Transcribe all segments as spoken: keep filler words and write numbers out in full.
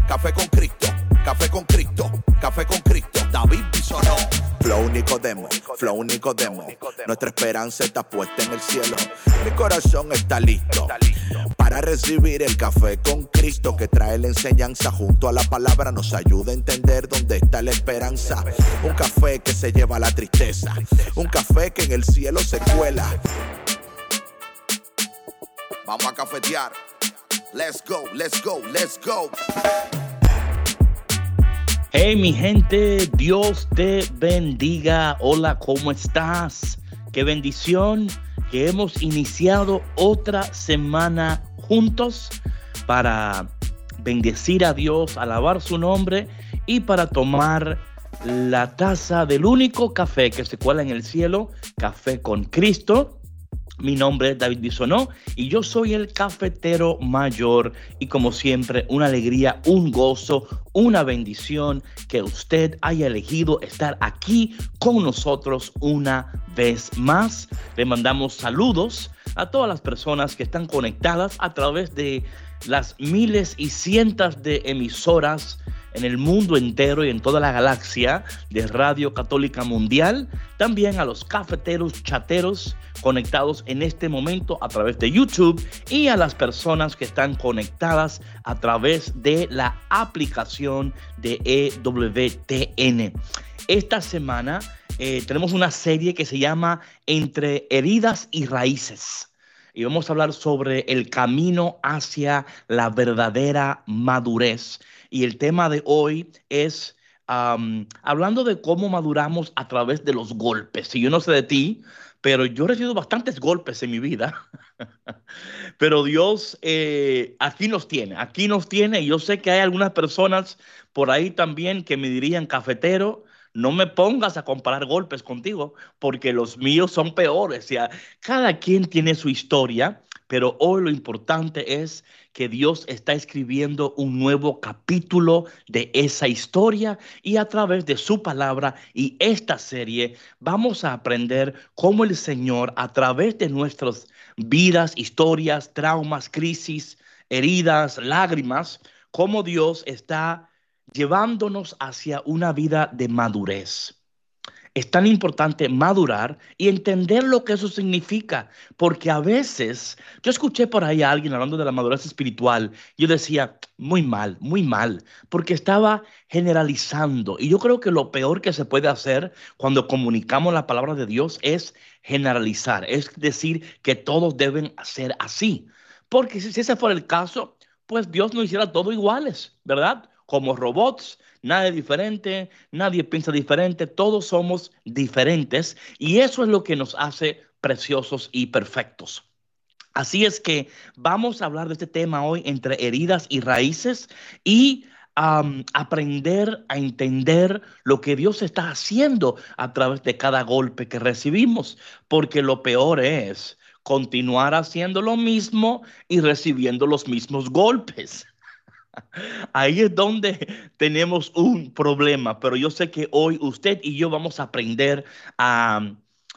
Café con Cristo, café con Cristo, café con Cristo. David Bisonó. Flow Nicodemo, Flow Nicodemo. Nuestra esperanza está puesta en el cielo. Mi corazón está listo para recibir el café con Cristo, que trae la enseñanza junto a la palabra. Nos ayuda a entender dónde está la esperanza. Un café que se lleva la tristeza. Un café que en el cielo se cuela. Vamos a cafetear. Let's go, let's go, let's go. Hey, mi gente, Dios te bendiga. Hola, ¿cómo estás? Qué bendición que hemos iniciado otra semana juntos para bendecir a Dios, alabar su nombre y para tomar la taza del único café que se cuela en el cielo, Café con Cristo. Mi nombre es David Bisonó y yo soy el cafetero mayor, y como siempre, una alegría, un gozo, una bendición que usted haya elegido estar aquí con nosotros una vez más. Le mandamos saludos a todas las personas que están conectadas a través de las miles y cientos de emisoras en el mundo entero y en toda la galaxia de Radio Católica Mundial. También a los cafeteros chateros conectados en este momento a través de YouTube, y a las personas que están conectadas a través de la aplicación de E W T N. Esta semana eh, tenemos una serie que se llama Entre Heridas y Raíces. Y vamos a hablar sobre el camino hacia la verdadera madurez. Y el tema de hoy es um, hablando de cómo maduramos a través de los golpes. Y yo no sé de ti, pero yo he recibido bastantes golpes en mi vida. Pero Dios eh, aquí nos tiene, aquí nos tiene. Y yo sé que hay algunas personas por ahí también que me dirían: cafetero, no me pongas a comparar golpes contigo, porque los míos son peores. O sea, cada quien tiene su historia, pero hoy lo importante es que Dios está escribiendo un nuevo capítulo de esa historia, y a través de su palabra y esta serie vamos a aprender cómo el Señor, a través de nuestras vidas, historias, traumas, crisis, heridas, lágrimas, cómo Dios está llevándonos hacia una vida de madurez. Es tan importante madurar y entender lo que eso significa, porque a veces yo escuché por ahí a alguien hablando de la madurez espiritual. Yo decía, muy mal, muy mal, porque estaba generalizando. Y yo creo que lo peor que se puede hacer cuando comunicamos la palabra de Dios es generalizar, es decir, que todos deben ser así. Porque si ese fuera el caso, pues Dios nos hiciera todos iguales, ¿verdad? Como robots, nadie diferente, nadie piensa diferente, todos somos diferentes, y eso es lo que nos hace preciosos y perfectos. Así es que vamos a hablar de este tema hoy, entre heridas y raíces, y um, aprender a entender lo que Dios está haciendo a través de cada golpe que recibimos, porque lo peor es continuar haciendo lo mismo y recibiendo los mismos golpes. Ahí es donde tenemos un problema, pero yo sé que hoy usted y yo vamos a aprender a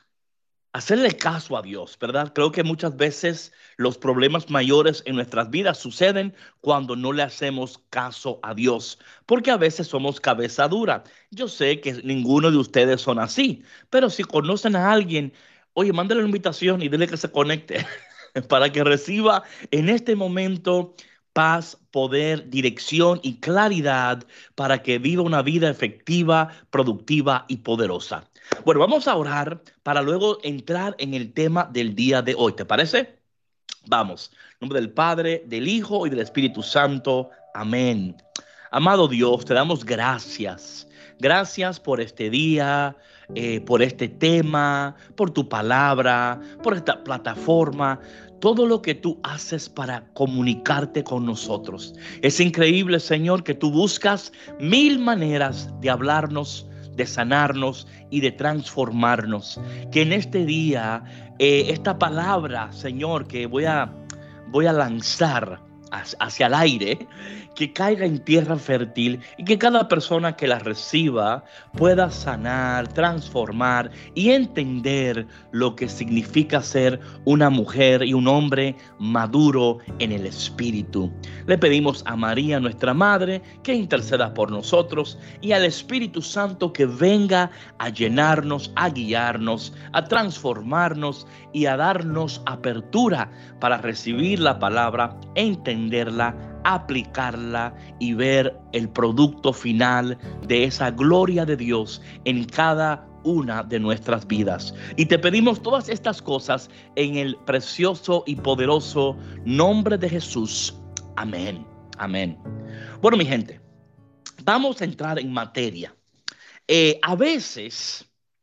hacerle caso a Dios, ¿verdad? Creo que muchas veces los problemas mayores en nuestras vidas suceden cuando no le hacemos caso a Dios, porque a veces somos cabeza dura. Yo sé que ninguno de ustedes son así, pero si conocen a alguien, oye, mándale una invitación y dile que se conecte para que reciba en este momento paz, poder, dirección y claridad para que viva una vida efectiva, productiva y poderosa. Bueno, vamos a orar para luego entrar en el tema del día de hoy. ¿Te parece? Vamos. En nombre del Padre, del Hijo y del Espíritu Santo. Amén. Amado Dios, te damos gracias. Gracias por este día, eh, por este tema, por tu palabra, por esta plataforma. Todo lo que tú haces para comunicarte con nosotros. Es increíble, Señor, que tú buscas mil maneras de hablarnos, de sanarnos y de transformarnos. Que en este día, eh, esta palabra, Señor, que voy a, voy a lanzar, hacia el aire, que caiga en tierra fértil y que cada persona que la reciba pueda sanar, transformar y entender lo que significa ser una mujer y un hombre maduro en el espíritu. Le pedimos a María, nuestra Madre, que interceda por nosotros y al Espíritu Santo que venga a llenarnos, a guiarnos, a transformarnos y a darnos apertura para recibir la palabra, entenderla, aplicarla y ver el producto final de esa gloria de Dios en cada una de nuestras vidas. Y te pedimos todas estas cosas en el precioso y poderoso nombre de Jesús. Amén. Amén. Bueno, mi gente, vamos a entrar en materia. Eh, a veces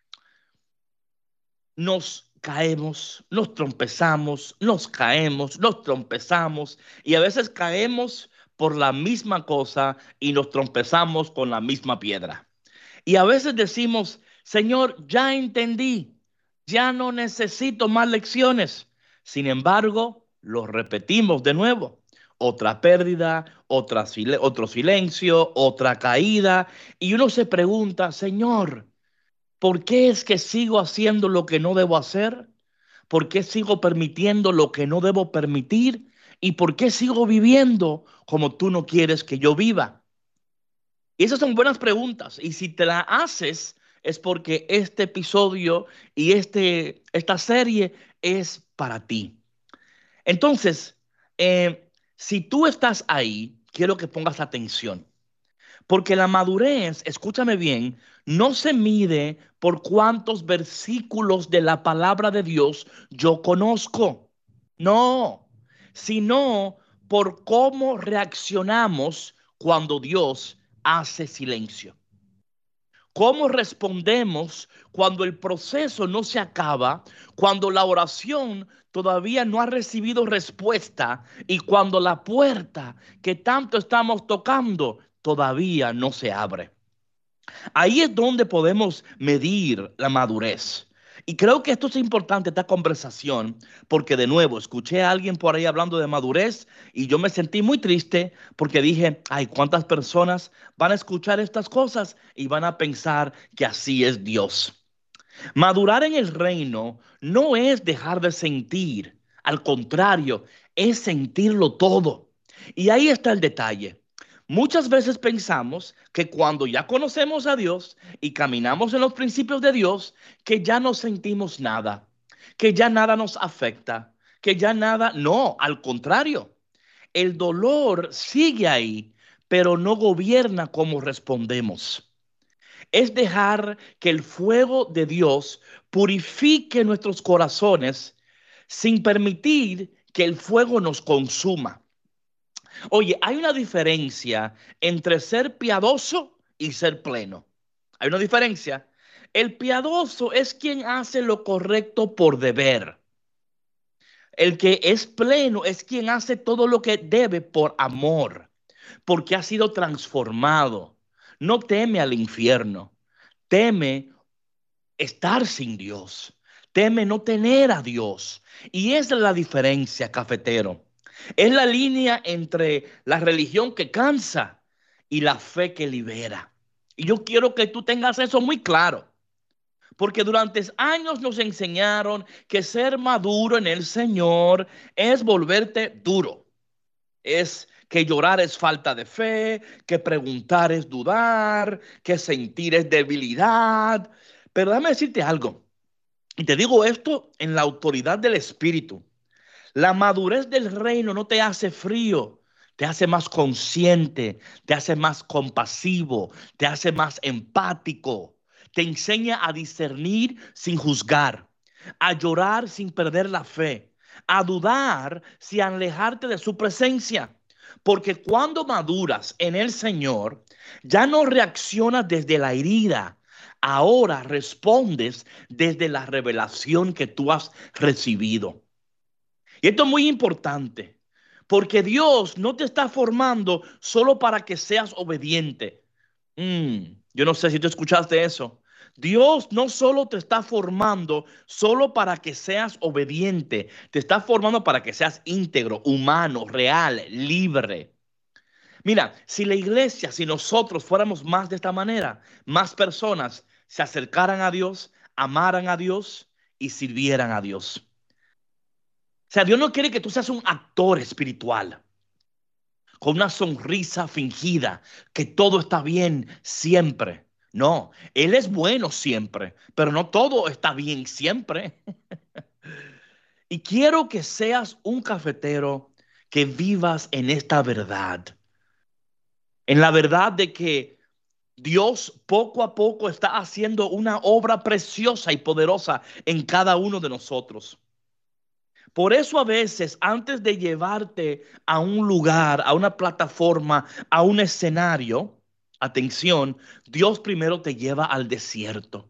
nos caemos, nos trompezamos, nos caemos, nos trompezamos y a veces caemos por la misma cosa y nos trompezamos con la misma piedra. Y a veces decimos, Señor, ya entendí, ya no necesito más lecciones. Sin embargo, lo repetimos de nuevo. Otra pérdida, otra, otro silencio, otra caída. Y uno se pregunta, Señor, ¿por qué es que sigo haciendo lo que no debo hacer? ¿Por qué sigo permitiendo lo que no debo permitir? ¿Y por qué sigo viviendo como tú no quieres que yo viva? Y esas son buenas preguntas. Y si te las haces, es porque este episodio y este, esta serie es para ti. Entonces, eh, si tú estás ahí, quiero que pongas atención. Porque la madurez, escúchame bien, no se mide por cuántos versículos de la palabra de Dios yo conozco. No, sino por cómo reaccionamos cuando Dios hace silencio. ¿Cómo respondemos cuando el proceso no se acaba, cuando la oración todavía no ha recibido respuesta y cuando la puerta que tanto estamos tocando todavía no se abre? Ahí es donde podemos medir la madurez. Y creo que esto es importante, esta conversación, porque de nuevo escuché a alguien por ahí hablando de madurez y yo me sentí muy triste porque dije, ay, ¿cuántas personas van a escuchar estas cosas y van a pensar que así es Dios? Madurar en el reino no es dejar de sentir, al contrario, es sentirlo todo. Y ahí está el detalle. Muchas veces pensamos que cuando ya conocemos a Dios y caminamos en los principios de Dios, que ya no sentimos nada, que ya nada nos afecta, que ya nada, no, al contrario, el dolor sigue ahí, pero no gobierna cómo respondemos. Es dejar que el fuego de Dios purifique nuestros corazones sin permitir que el fuego nos consuma. Oye, hay una diferencia entre ser piadoso y ser pleno. Hay una diferencia. El piadoso es quien hace lo correcto por deber. El que es pleno es quien hace todo lo que debe por amor, porque ha sido transformado. No teme al infierno, teme estar sin Dios, teme no tener a Dios. Y esa es la diferencia, cafetero. Es la línea entre la religión que cansa y la fe que libera. Y yo quiero que tú tengas eso muy claro. Porque durante años nos enseñaron que ser maduro en el Señor es volverte duro. Es que llorar es falta de fe, que preguntar es dudar, que sentir es debilidad. Pero déjame decirte algo. Y te digo esto en la autoridad del Espíritu. La madurez del reino no te hace frío, te hace más consciente, te hace más compasivo, te hace más empático. Te enseña a discernir sin juzgar, a llorar sin perder la fe, a dudar sin alejarte de su presencia. Porque cuando maduras en el Señor, ya no reaccionas desde la herida. Ahora respondes desde la revelación que tú has recibido. Y esto es muy importante, porque Dios no te está formando solo para que seas obediente. Mm, yo no sé si tú escuchaste eso. Dios no solo te está formando solo para que seas obediente, te está formando para que seas íntegro, humano, real, libre. Mira, si la iglesia, si nosotros fuéramos más de esta manera, más personas se acercaran a Dios, amaran a Dios y sirvieran a Dios. O sea, Dios no quiere que tú seas un actor espiritual con una sonrisa fingida, que todo está bien siempre. No, Él es bueno siempre, pero no todo está bien siempre. Y quiero que seas un cafetero que vivas en esta verdad, en la verdad de que Dios poco a poco está haciendo una obra preciosa y poderosa en cada uno de nosotros. Por eso a veces, antes de llevarte a un lugar, a una plataforma, a un escenario, atención, Dios primero te lleva al desierto.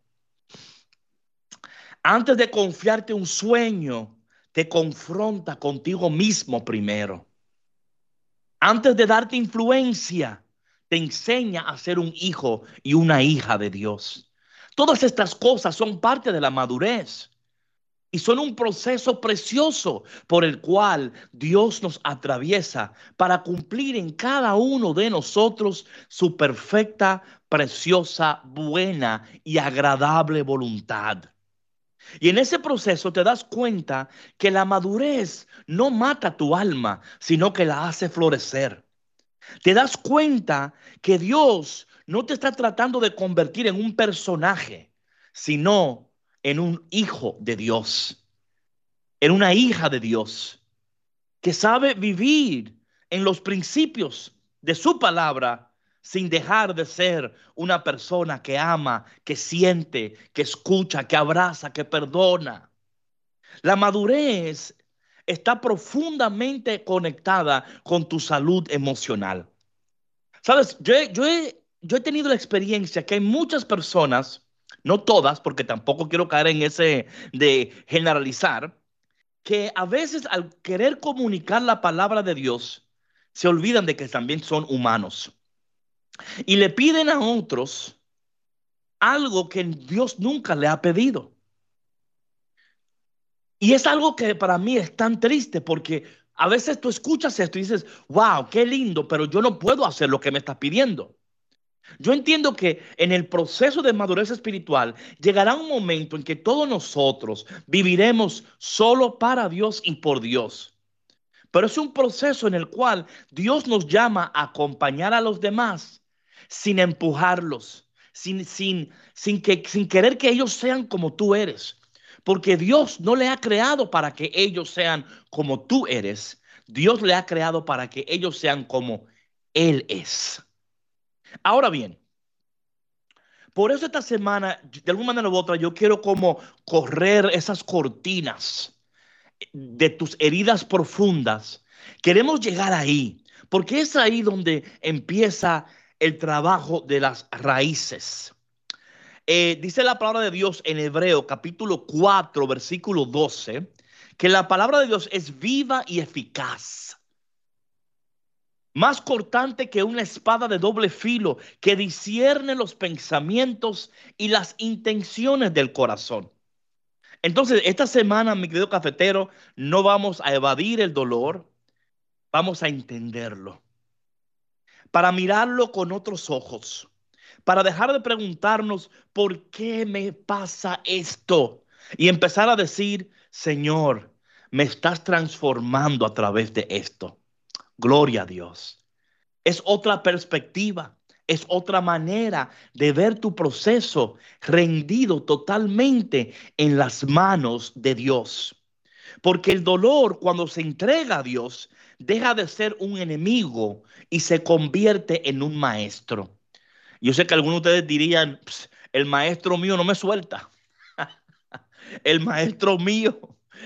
Antes de confiarte un sueño, te confronta contigo mismo primero. Antes de darte influencia, te enseña a ser un hijo y una hija de Dios. Todas estas cosas son parte de la madurez. Y son un proceso precioso por el cual Dios nos atraviesa para cumplir en cada uno de nosotros su perfecta, preciosa, buena y agradable voluntad. Y en ese proceso te das cuenta que la madurez no mata tu alma, sino que la hace florecer. Te das cuenta que Dios no te está tratando de convertir en un personaje, sino en un hijo de Dios, en una hija de Dios, que sabe vivir en los principios de su palabra sin dejar de ser una persona que ama, que siente, que escucha, que abraza, que perdona. La madurez está profundamente conectada con tu salud emocional. Sabes, yo he, yo he, yo he tenido la experiencia que hay muchas personas, no todas, porque tampoco quiero caer en ese de generalizar, que a veces al querer comunicar la palabra de Dios, se olvidan de que también son humanos y le piden a otros algo que Dios nunca le ha pedido. Y es algo que para mí es tan triste porque a veces tú escuchas esto y dices, wow, qué lindo, pero yo no puedo hacer lo que me estás pidiendo. Yo entiendo que en el proceso de madurez espiritual llegará un momento en que todos nosotros viviremos solo para Dios y por Dios. Pero es un proceso en el cual Dios nos llama a acompañar a los demás sin empujarlos, sin, sin, sin, que, sin querer que ellos sean como tú eres. Porque Dios no le ha creado para que ellos sean como tú eres. Dios le ha creado para que ellos sean como Él es. Ahora bien, por eso esta semana, de alguna manera u otra, yo quiero como correr esas cortinas de tus heridas profundas. Queremos llegar ahí, porque es ahí donde empieza el trabajo de las raíces. Eh, dice la palabra de Dios en Hebreo capítulo cuatro versículo doce, que la palabra de Dios es viva y eficaz, más cortante que una espada de doble filo, que discierne los pensamientos y las intenciones del corazón. Entonces, esta semana, mi querido cafetero, no vamos a evadir el dolor, vamos a entenderlo, para mirarlo con otros ojos, para dejar de preguntarnos por qué me pasa esto y empezar a decir, Señor, me estás transformando a través de esto. Gloria a Dios. Es otra perspectiva, es otra manera de ver tu proceso rendido totalmente en las manos de Dios. Porque el dolor, cuando se entrega a Dios, deja de ser un enemigo y se convierte en un maestro. Yo sé que algunos de ustedes dirían, el maestro mío no me suelta. El maestro mío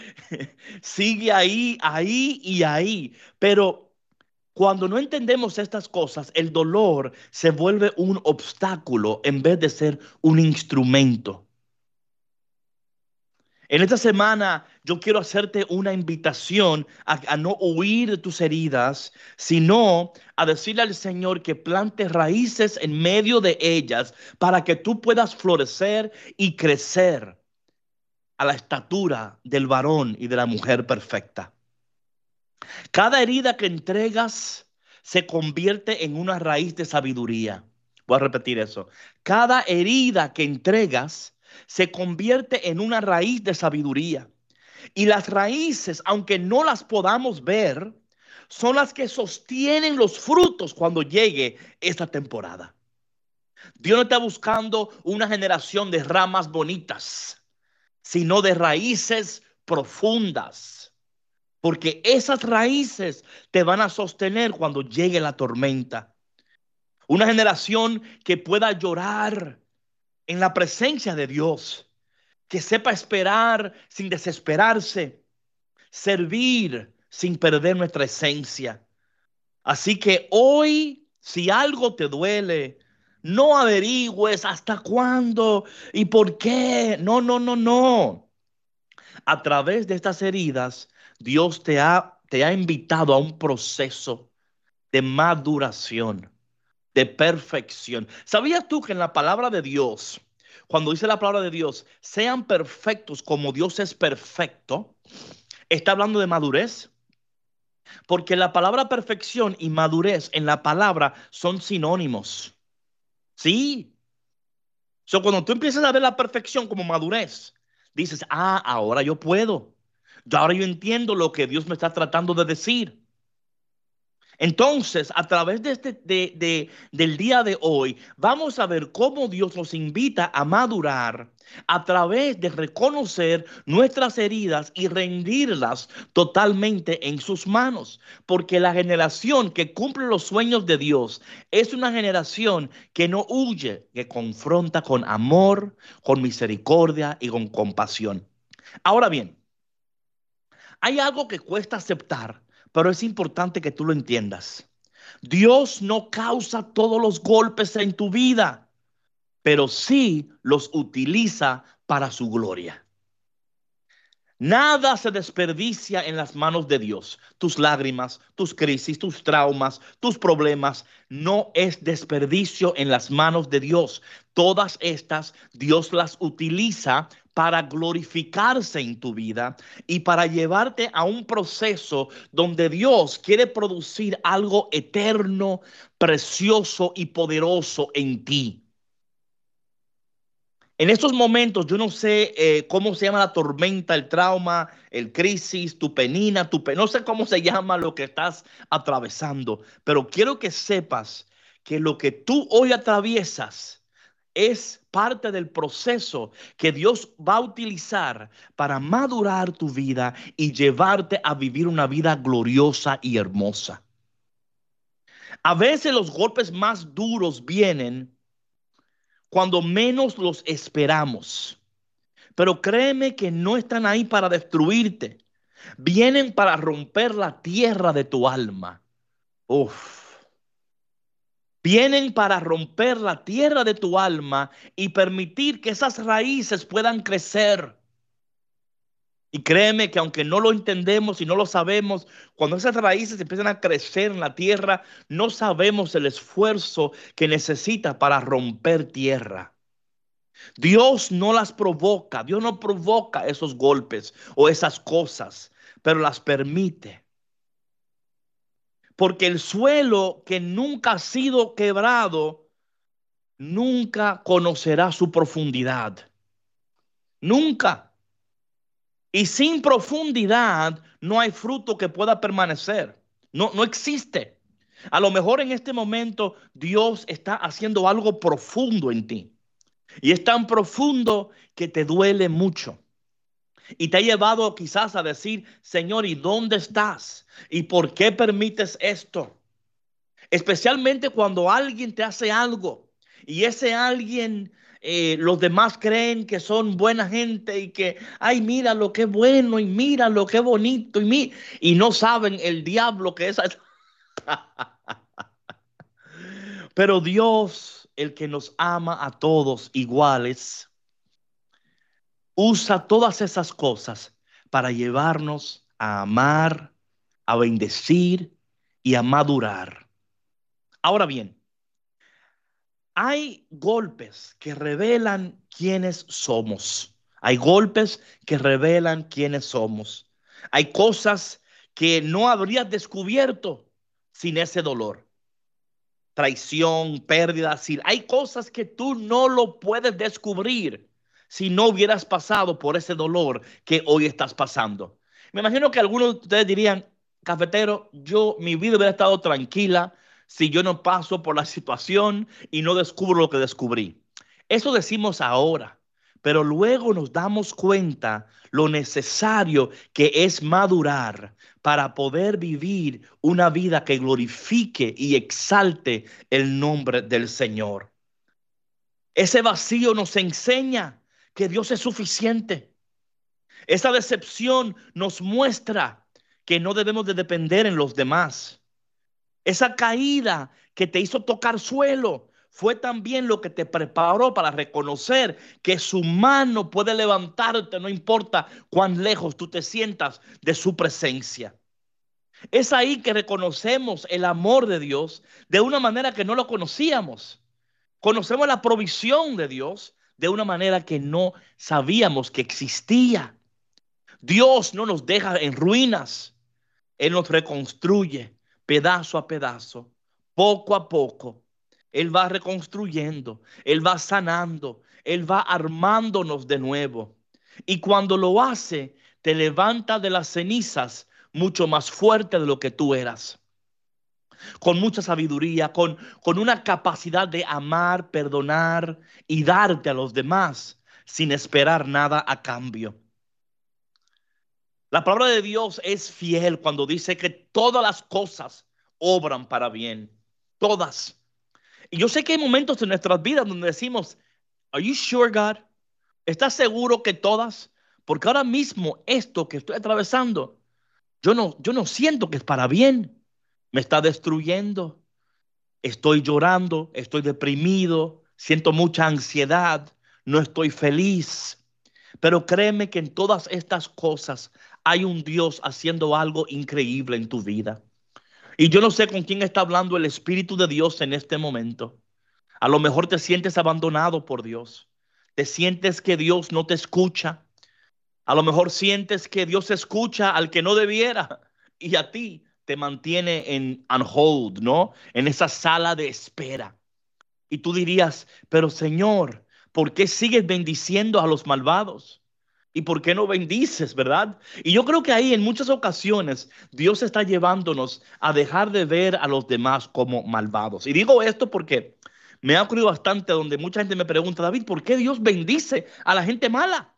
sigue ahí, ahí y ahí. Pero cuando no entendemos estas cosas, el dolor se vuelve un obstáculo en vez de ser un instrumento. En esta semana yo quiero hacerte una invitación a, a no huir de tus heridas, sino a decirle al Señor que plante raíces en medio de ellas para que tú puedas florecer y crecer a la estatura del varón y de la mujer perfecta. Cada herida que entregas se convierte en una raíz de sabiduría. Voy a repetir eso. Cada herida que entregas se convierte en una raíz de sabiduría. Y las raíces, aunque no las podamos ver, son las que sostienen los frutos cuando llegue esta temporada. Dios no está buscando una generación de ramas bonitas, sino de raíces profundas. Porque esas raíces te van a sostener cuando llegue la tormenta. Una generación que pueda llorar en la presencia de Dios, que sepa esperar sin desesperarse, servir sin perder nuestra esencia. Así que hoy, si algo te duele, no averigües hasta cuándo y por qué. No, no, no, no. A través de estas heridas, Dios te ha, te ha invitado a un proceso de maduración, de perfección. ¿Sabías tú que en la palabra de Dios, cuando dice la palabra de Dios, sean perfectos como Dios es perfecto, está hablando de madurez? Porque la palabra perfección y madurez en la palabra son sinónimos. Sí. So, cuando tú empiezas a ver la perfección como madurez, dices, ah, ahora yo puedo. Yo ahora yo entiendo lo que Dios me está tratando de decir. Entonces, a través de este, de, de, del día de hoy, vamos a ver cómo Dios nos invita a madurar a través de reconocer nuestras heridas y rendirlas totalmente en sus manos. Porque la generación que cumple los sueños de Dios es una generación que no huye, que confronta con amor, con misericordia y con compasión. Ahora bien, hay algo que cuesta aceptar, pero es importante que tú lo entiendas. Dios no causa todos los golpes en tu vida, pero sí los utiliza para su gloria. Nada se desperdicia en las manos de Dios. Tus lágrimas, tus crisis, tus traumas, tus problemas, no es desperdicio en las manos de Dios. Todas estas Dios las utiliza para glorificarse en tu vida y para llevarte a un proceso donde Dios quiere producir algo eterno, precioso y poderoso en ti. En estos momentos, yo no sé eh, cómo se llama la tormenta, el trauma, el crisis, tu penina, tu pe no sé cómo se llama lo que estás atravesando, pero quiero que sepas que lo que tú hoy atraviesas es parte del proceso que Dios va a utilizar para madurar tu vida y llevarte a vivir una vida gloriosa y hermosa. A veces los golpes más duros vienen cuando menos los esperamos. Pero créeme que no están ahí para destruirte. Vienen para romper la tierra de tu alma. Uf. Vienen para romper la tierra de tu alma y permitir que esas raíces puedan crecer. Y créeme que aunque no lo entendemos y no lo sabemos, cuando esas raíces empiezan a crecer en la tierra, no sabemos el esfuerzo que necesita para romper tierra. Dios no las provoca, Dios no provoca esos golpes o esas cosas, pero las permite. Porque el suelo que nunca ha sido quebrado, nunca conocerá su profundidad. Nunca. Y sin profundidad no hay fruto que pueda permanecer. No, no existe. A lo mejor en este momento Dios está haciendo algo profundo en ti. Y es tan profundo que te duele mucho. Y te ha llevado quizás a decir, Señor, ¿y dónde estás? ¿Y por qué permites esto? Especialmente cuando alguien te hace algo y ese alguien, eh, los demás creen que son buena gente y que, ay, mira lo que bueno y mira lo que bonito y, mi y no saben el diablo que es. Pero Dios, el que nos ama a todos iguales, usa todas esas cosas para llevarnos a amar, a bendecir y a madurar. Ahora bien, hay golpes que revelan quiénes somos. Hay golpes que revelan quiénes somos. Hay cosas que no habrías descubierto sin ese dolor. Traición, pérdida, sin... hay cosas que tú no lo puedes descubrir si no hubieras pasado por ese dolor que hoy estás pasando. Me imagino que algunos de ustedes dirían, cafetero, yo, mi vida hubiera estado tranquila si yo no paso por la situación y no descubro lo que descubrí. Eso decimos ahora, pero luego nos damos cuenta lo necesario que es madurar para poder vivir una vida que glorifique y exalte el nombre del Señor. Ese vacío nos enseña que Dios es suficiente. Esa decepción nos muestra que no debemos de depender en los demás. Esa caída que te hizo tocar suelo fue también lo que te preparó para reconocer que su mano puede levantarte, no importa cuán lejos tú te sientas de su presencia. Es ahí que reconocemos el amor de Dios de una manera que no lo conocíamos. Conocemos la provisión de Dios de una manera que no sabíamos que existía. Dios no nos deja en ruinas. Él nos reconstruye pedazo a pedazo, poco a poco. Él va reconstruyendo, Él va sanando, Él va armándonos de nuevo. Y cuando lo hace, te levanta de las cenizas mucho más fuerte de lo que tú eras. Con mucha sabiduría, con, con una capacidad de amar, perdonar y darte a los demás sin esperar nada a cambio. La palabra de Dios es fiel cuando dice que todas las cosas obran para bien. Todas. Y yo sé que hay momentos en nuestras vidas donde decimos, ¿Are you sure, God? ¿Estás seguro que todas? Porque ahora mismo esto que estoy atravesando, yo no, yo no siento que es para bien. Me está destruyendo. Estoy llorando, estoy deprimido, siento mucha ansiedad, no estoy feliz. Pero créeme que en todas estas cosas hay un Dios haciendo algo increíble en tu vida. Y yo no sé con quién está hablando el Espíritu de Dios en este momento. A lo mejor te sientes abandonado por Dios. Te sientes que Dios no te escucha. A lo mejor sientes que Dios escucha al que no debiera y a ti te mantiene en on hold, ¿no? En esa sala de espera. Y tú dirías, pero Señor, ¿por qué sigues bendiciendo a los malvados? ¿Y por qué no bendices, verdad? Y yo creo que ahí en muchas ocasiones Dios está llevándonos a dejar de ver a los demás como malvados. Y digo esto porque me ha ocurrido bastante donde mucha gente me pregunta, David, ¿por qué Dios bendice a la gente mala?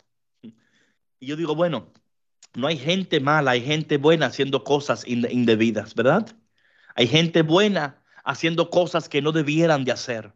Y yo digo, bueno, no hay gente mala, hay gente buena haciendo cosas indebidas, ¿verdad? Hay gente buena haciendo cosas que no debieran de hacer.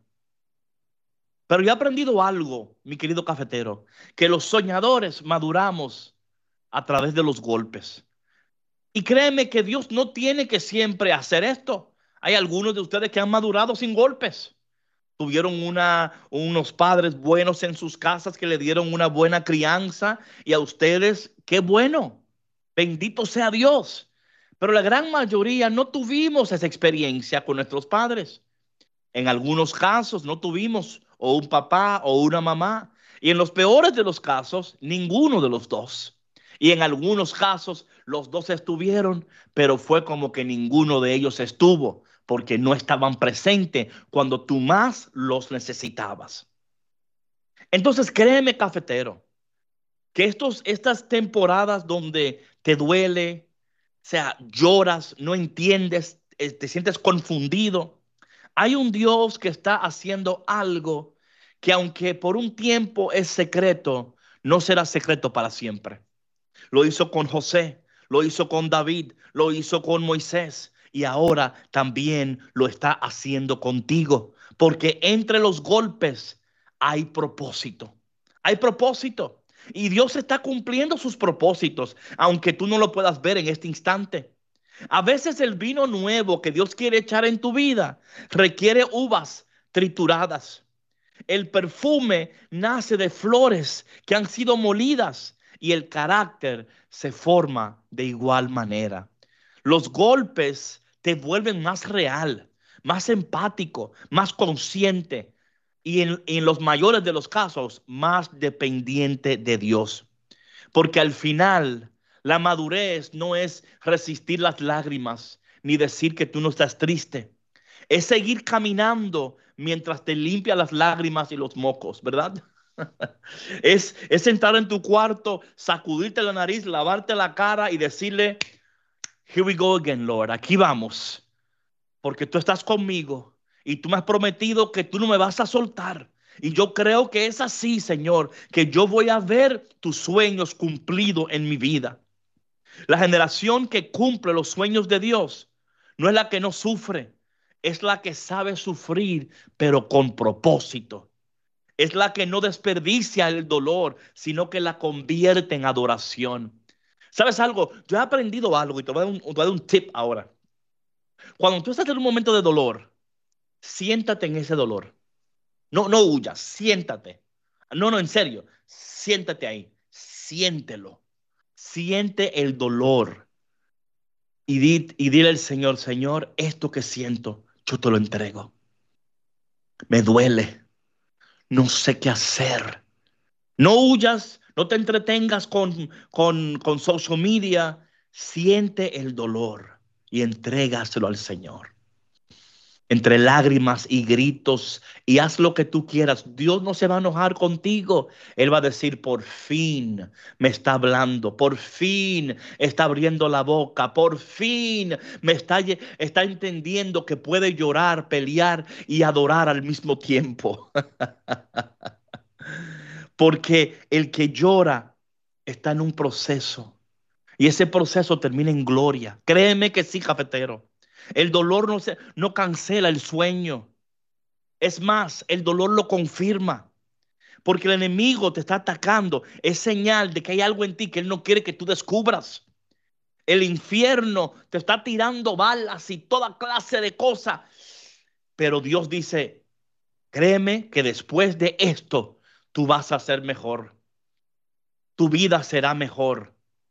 Pero yo he aprendido algo, mi querido cafetero, que los soñadores maduramos a través de los golpes. Y créeme que Dios no tiene que siempre hacer esto. Hay algunos de ustedes que han madurado sin golpes. Tuvieron una, unos padres buenos en sus casas que le dieron una buena crianza y a ustedes, qué bueno. Bendito sea Dios. Pero la gran mayoría no tuvimos esa experiencia con nuestros padres. En algunos casos no tuvimos o un papá o una mamá. Y en los peores de los casos, ninguno de los dos. Y en algunos casos los dos estuvieron, pero fue como que ninguno de ellos estuvo, porque no estaban presentes cuando tú más los necesitabas. Entonces créeme, cafetero, que estos, estas temporadas donde te duele, o sea, lloras, no entiendes, eh, te sientes confundido, hay un Dios que está haciendo algo que aunque por un tiempo es secreto, no será secreto para siempre. Lo hizo con José, lo hizo con David, lo hizo con Moisés y ahora también lo está haciendo contigo. Porque entre los golpes hay propósito. Hay propósito. Y Dios está cumpliendo sus propósitos, aunque tú no lo puedas ver en este instante. A veces el vino nuevo que Dios quiere echar en tu vida requiere uvas trituradas. El perfume nace de flores que han sido molidas y el carácter se forma de igual manera. Los golpes te vuelven más real, más empático, más consciente y en, en los mayores de los casos, más dependiente de Dios. Porque al final, la madurez no es resistir las lágrimas ni decir que tú no estás triste. Es seguir caminando mientras te limpia las lágrimas y los mocos, ¿verdad? Es, es entrar en tu cuarto, sacudirte la nariz, lavarte la cara y decirle, here we go again, Lord, aquí vamos, porque tú estás conmigo y tú me has prometido que tú no me vas a soltar. Y yo creo que es así, Señor, que yo voy a ver tus sueños cumplidos en mi vida. La generación que cumple los sueños de Dios no es la que no sufre, es la que sabe sufrir, pero con propósito. Es la que no desperdicia el dolor, sino que la convierte en adoración. ¿Sabes algo? Yo he aprendido algo y te voy a dar un, te voy a dar un tip ahora. Cuando tú estás en un momento de dolor, siéntate en ese dolor. No, no huyas, siéntate. No, no, en serio, siéntate ahí, siéntelo. Siente el dolor y, di, y dile al Señor, Señor, esto que siento, yo te lo entrego. Me duele, no sé qué hacer. No huyas, no te entretengas con, con, con social media. Siente el dolor y entrégaselo al Señor. Entre lágrimas y gritos, y haz lo que tú quieras. Dios no se va a enojar contigo. Él va a decir, por fin me está hablando, por fin está abriendo la boca, por fin me está, está entendiendo que puede llorar, pelear y adorar al mismo tiempo. Porque el que llora está en un proceso y ese proceso termina en gloria. Créeme que sí, cafetero. El dolor no, se, no cancela el sueño. Es más, el dolor lo confirma. Porque el enemigo te está atacando. Es señal de que hay algo en ti que él no quiere que tú descubras. El infierno te está tirando balas y toda clase de cosas. Pero Dios dice, créeme que después de esto, tú vas a ser mejor. Tu vida será mejor.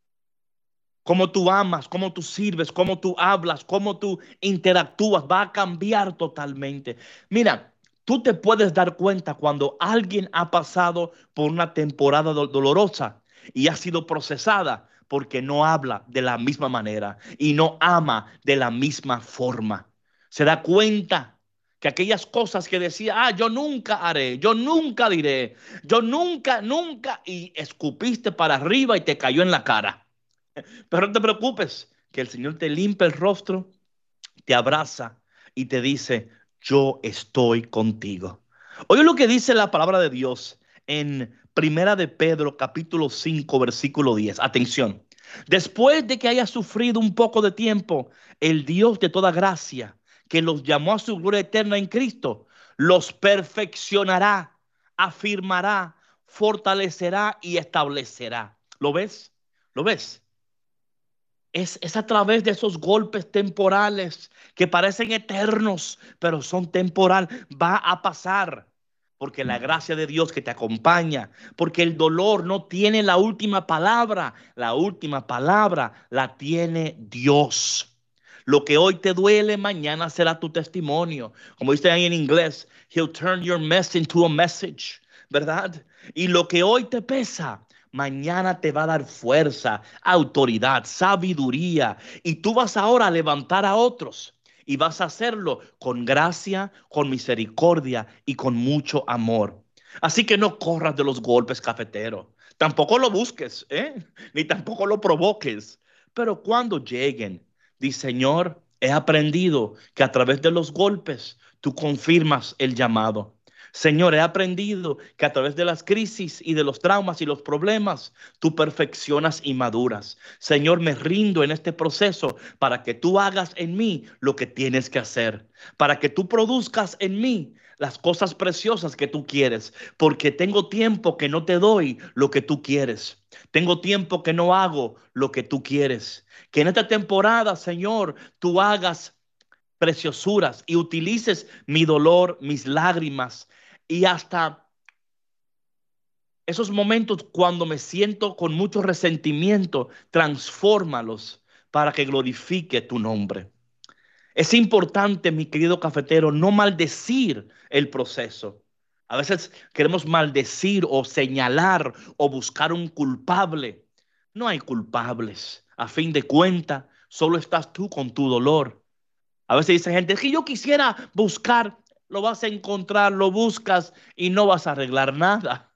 Cómo tú amas, cómo tú sirves, cómo tú hablas, cómo tú interactúas, va a cambiar totalmente. Mira, tú te puedes dar cuenta cuando alguien ha pasado por una temporada do- dolorosa y ha sido procesada porque no habla de la misma manera y no ama de la misma forma. Se da cuenta que aquellas cosas que decía, ah, yo nunca haré, yo nunca diré, yo nunca, nunca, y escupiste para arriba y te cayó en la cara. Pero no te preocupes, que el Señor te limpia el rostro, te abraza y te dice, yo estoy contigo. Oye lo que dice la palabra de Dios en Primera de Pedro, capítulo cinco, versículo diez. Atención. Después de que haya sufrido un poco de tiempo, el Dios de toda gracia, que los llamó a su gloria eterna en Cristo, los perfeccionará, afirmará, fortalecerá y establecerá. ¿Lo ves? ¿Lo ves? Es, es a través de esos golpes temporales que parecen eternos, pero son temporal. Va a pasar porque la gracia de Dios que te acompaña, porque el dolor no tiene la última palabra. La última palabra la tiene Dios. Lo que hoy te duele, mañana será tu testimonio. Como dice ahí en inglés, He'll turn your mess into a message, ¿verdad? Y lo que hoy te pesa, mañana te va a dar fuerza, autoridad, sabiduría. Y tú vas ahora a levantar a otros. Y vas a hacerlo con gracia, con misericordia y con mucho amor. Así que no corras de los golpes, cafetero. Tampoco lo busques, ¿eh? Ni tampoco lo provoques. Pero cuando lleguen, di, Señor, he aprendido que a través de los golpes tú confirmas el llamado. Señor, he aprendido que a través de las crisis y de los traumas y los problemas, tú perfeccionas y maduras. Señor, me rindo en este proceso para que tú hagas en mí lo que tienes que hacer, para que tú produzcas en mí las cosas preciosas que tú quieres, porque tengo tiempo que no te doy lo que tú quieres. Tengo tiempo que no hago lo que tú quieres. Que en esta temporada, Señor, tú hagas preciosuras y utilices mi dolor, mis lágrimas, Y hasta esos momentos cuando me siento con mucho resentimiento, transfórmalos para que glorifique tu nombre. Es importante, mi querido cafetero, no maldecir el proceso. A veces queremos maldecir o señalar o buscar un culpable. No hay culpables. A fin de cuentas, solo estás tú con tu dolor. A veces dice gente, es que yo quisiera buscar, lo vas a encontrar, lo buscas y no vas a arreglar nada.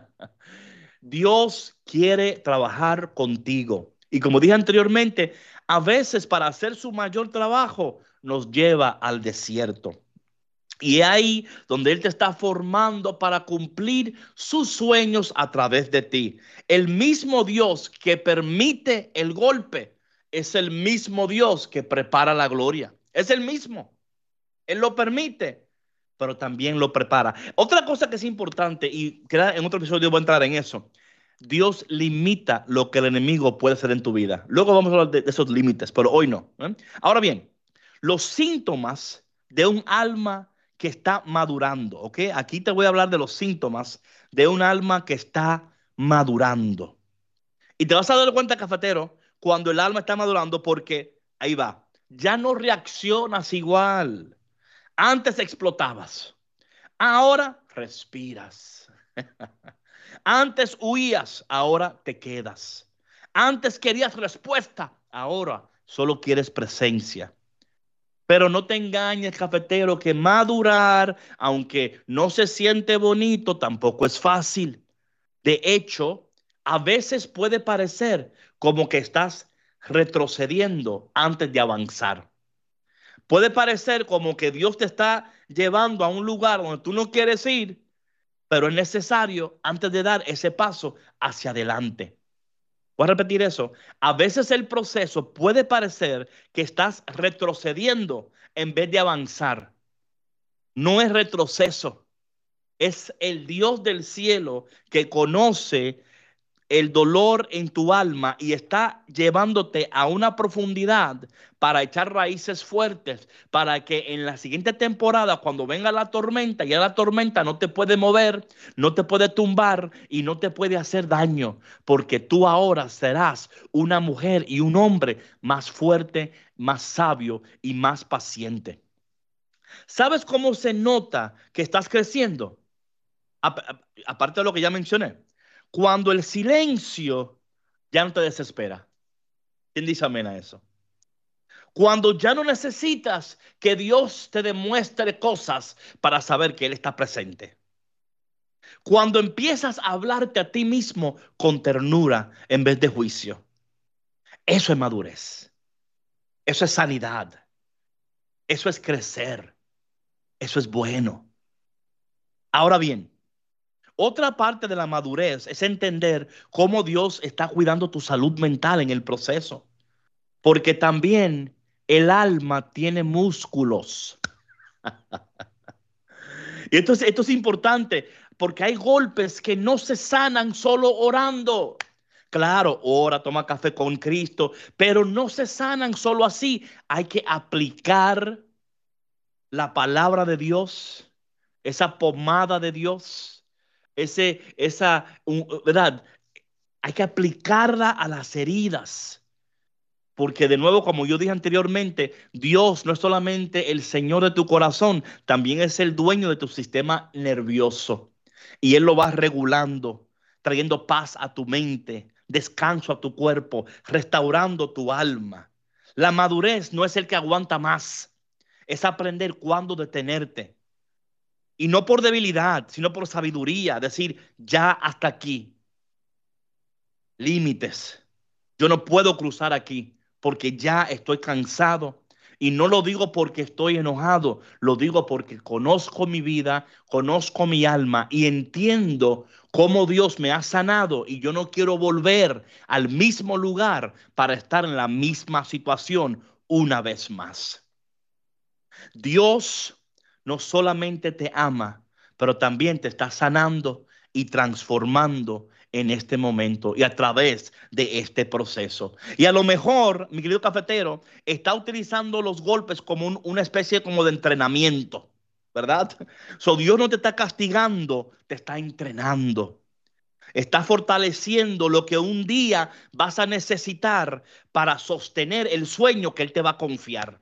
Dios quiere trabajar contigo. Y como dije anteriormente, a veces para hacer su mayor trabajo nos lleva al desierto. Y es ahí donde Él te está formando para cumplir sus sueños a través de ti. El mismo Dios que permite el golpe es el mismo Dios que prepara la gloria. Es el mismo. Él lo permite, pero también lo prepara. Otra cosa que es importante, y que en otro episodio voy a entrar en eso. Dios limita lo que el enemigo puede hacer en tu vida. Luego vamos a hablar de, de esos límites, pero hoy no. ¿eh? Ahora bien, los síntomas de un alma que está madurando, ¿ok? Aquí te voy a hablar de los síntomas de un alma que está madurando. Y te vas a dar cuenta, cafetero, cuando el alma está madurando, porque ahí va, ya no reaccionas igual. Antes explotabas, ahora respiras. Antes huías, ahora te quedas. Antes querías respuesta, ahora solo quieres presencia. Pero no te engañes, cafetero, que madurar, aunque no se siente bonito, tampoco es fácil. De hecho, a veces puede parecer como que estás retrocediendo antes de avanzar. Puede parecer como que Dios te está llevando a un lugar donde tú no quieres ir, pero es necesario antes de dar ese paso hacia adelante. Voy a repetir eso. A veces el proceso puede parecer que estás retrocediendo en vez de avanzar. No es retroceso, es el Dios del cielo que conoce el dolor en tu alma y está llevándote a una profundidad para echar raíces fuertes, para que en la siguiente temporada, cuando venga la tormenta, ya la tormenta no te puede mover, no te puede tumbar y no te puede hacer daño, porque tú ahora serás una mujer y un hombre más fuerte, más sabio y más paciente. ¿Sabes cómo se nota que estás creciendo? Aparte de lo que ya mencioné, cuando el silencio ya no te desespera. ¿Quién dice amén a eso? Cuando ya no necesitas que Dios te demuestre cosas para saber que Él está presente. Cuando empiezas a hablarte a ti mismo con ternura en vez de juicio. Eso es madurez. Eso es sanidad. Eso es crecer. Eso es bueno. Ahora bien, otra parte de la madurez es entender cómo Dios está cuidando tu salud mental en el proceso. Porque también el alma tiene músculos. Y esto es, esto es importante porque hay golpes que no se sanan solo orando. Claro, ora, toma café con Cristo, pero no se sanan solo así. Hay que aplicar la palabra de Dios, esa pomada de Dios, ese, esa, ¿verdad? Hay que aplicarla a las heridas. Porque de nuevo, como yo dije anteriormente, Dios no es solamente el Señor de tu corazón, también es el dueño de tu sistema nervioso. Y Él lo va regulando, trayendo paz a tu mente, descanso a tu cuerpo, restaurando tu alma. La madurez no es el que aguanta más, es aprender cuándo detenerte. Y no por debilidad, sino por sabiduría, decir, ya hasta aquí. Límites. Yo no puedo cruzar aquí porque ya estoy cansado. Y no lo digo porque estoy enojado, lo digo porque conozco mi vida, conozco mi alma y entiendo cómo Dios me ha sanado y yo no quiero volver al mismo lugar para estar en la misma situación una vez más. Dios no solamente te ama, pero también te está sanando y transformando en este momento y a través de este proceso. Y a lo mejor, mi querido cafetero, está utilizando los golpes como un, una especie como de entrenamiento. ¿verdad? So, Dios no te está castigando, te está entrenando. Está fortaleciendo lo que un día vas a necesitar para sostener el sueño que Él te va a confiar.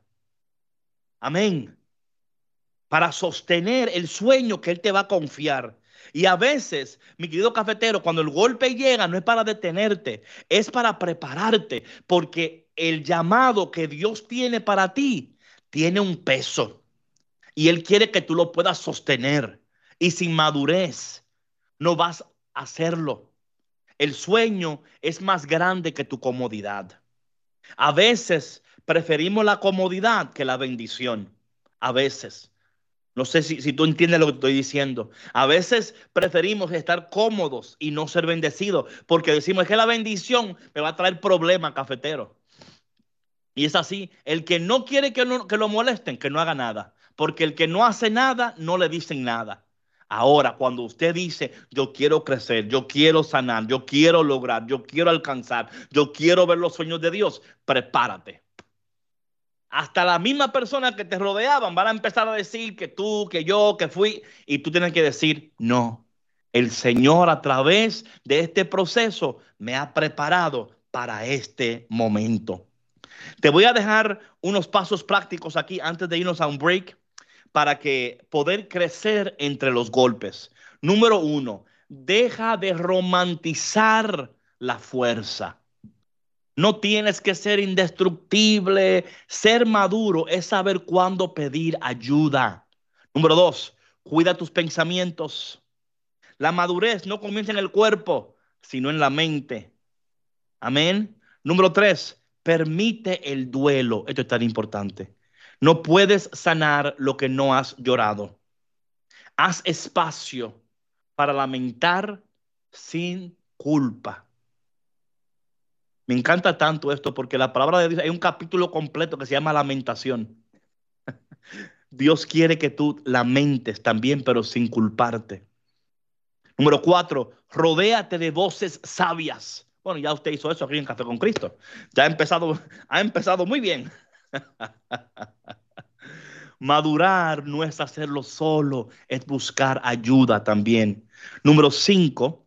Amén. Para sostener el sueño que Él te va a confiar. Y a veces, mi querido cafetero, cuando el golpe llega, no es para detenerte, es para prepararte, porque el llamado que Dios tiene para ti tiene un peso y Él quiere que tú lo puedas sostener. Y sin madurez no vas a hacerlo. El sueño es más grande que tu comodidad. A veces preferimos la comodidad que la bendición. A veces. No sé si, si tú entiendes lo que estoy diciendo. A veces preferimos estar cómodos y no ser bendecidos porque decimos es que la bendición me va a traer problemas, cafetero. Y es así. El que no quiere que, no, que lo molesten, que no haga nada. Porque el que no hace nada, no le dicen nada. Ahora, cuando usted dice, yo quiero crecer, yo quiero sanar, yo quiero lograr, yo quiero alcanzar, yo quiero ver los sueños de Dios, prepárate. Hasta la misma persona que te rodeaban van a empezar a decir que tú, que yo, que fui, y tú tienes que decir, no, el Señor a través de este proceso me ha preparado para este momento. Te voy a dejar unos pasos prácticos aquí antes de irnos a un break para que poder crecer entre los golpes. Número uno, deja de romantizar la fuerza. No tienes que ser indestructible. Ser maduro es saber cuándo pedir ayuda. Número dos, cuida tus pensamientos. La madurez no comienza en el cuerpo, sino en la mente. Amén. Número tres, permite el duelo. Esto es tan importante. No puedes sanar lo que no has llorado. Haz espacio para lamentar sin culpa. Me encanta tanto esto porque la palabra de Dios, hay un capítulo completo que se llama Lamentación. Dios quiere que tú lamentes también, pero sin culparte. Número cuatro, rodéate de voces sabias. Bueno, ya usted hizo eso aquí en Café con Cristo. Ya ha empezado, ha empezado muy bien. Madurar no es hacerlo solo, es buscar ayuda también. Número cinco,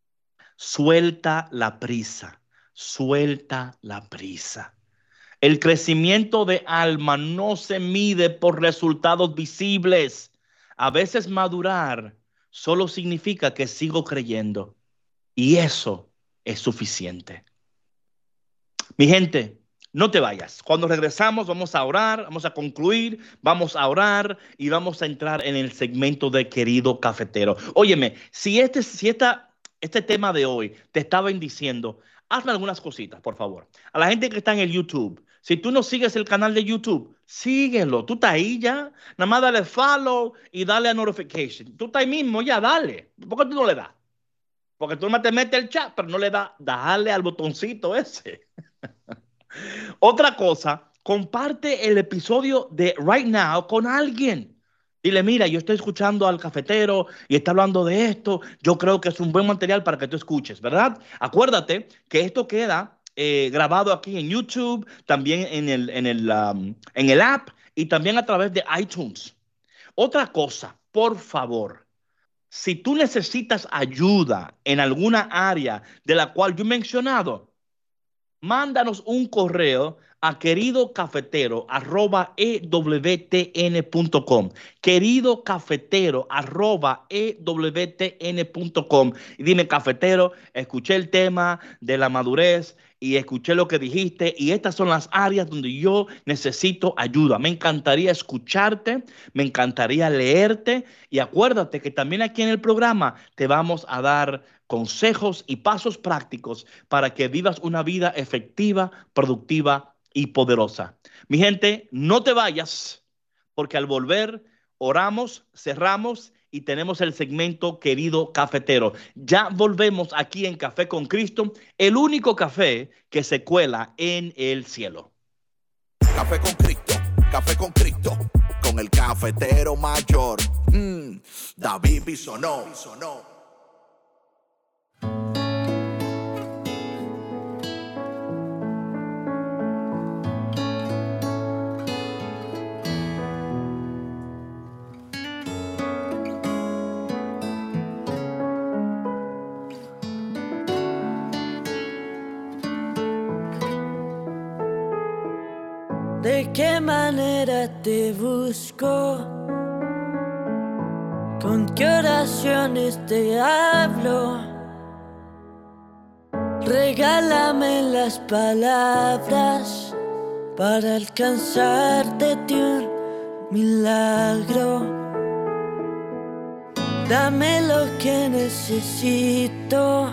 suelta la prisa. Suelta la prisa. El crecimiento de alma no se mide por resultados visibles. A veces madurar solo significa que sigo creyendo. Y eso es suficiente. Mi gente, no te vayas. Cuando regresamos vamos a orar, vamos a concluir, vamos a orar y vamos a entrar en el segmento de querido cafetero. Óyeme, si este, si esta, este tema de hoy te está bendiciendo, hazme algunas cositas, por favor. A la gente que está en el YouTube, si tú no sigues el canal de YouTube, síguelo. Tú estás ahí ya. Nada más dale follow y dale a notification. Tú estás ahí mismo, ya dale. ¿Por qué tú no le das? Porque tú no te metes el chat, pero no le das, dale al botoncito ese. Otra cosa, comparte el episodio de Right Now con alguien. Dile, mira, yo estoy escuchando al cafetero y está hablando de esto. Yo creo que es un buen material para que tú escuches, ¿verdad? Acuérdate que esto queda eh, grabado aquí en YouTube, también en el, en, el, um, en el app y también a través de iTunes. Otra cosa, por favor, si tú necesitas ayuda en alguna área de la cual yo he mencionado, mándanos un correo a querido cafetero arroba e w t n punto com. Querido cafetero arroba e w t n punto com. Y dime, cafetero, escuché el tema de la madurez y escuché lo que dijiste y estas son las áreas donde yo necesito ayuda. Me encantaría escucharte, me encantaría leerte y acuérdate que también aquí en el programa te vamos a dar consejos y pasos prácticos para que vivas una vida efectiva, productiva y poderosa. Mi gente, no te vayas, porque al volver oramos, cerramos y tenemos el segmento querido cafetero. Ya volvemos aquí en Café con Cristo, el único café que se cuela en el cielo. Café con Cristo, Café con Cristo, con el cafetero mayor, mm, David Bisonó. ¿De qué manera te busco? ¿Con qué oraciones te hablo? Regálame las palabras para alcanzarte de un milagro. Dame lo que necesito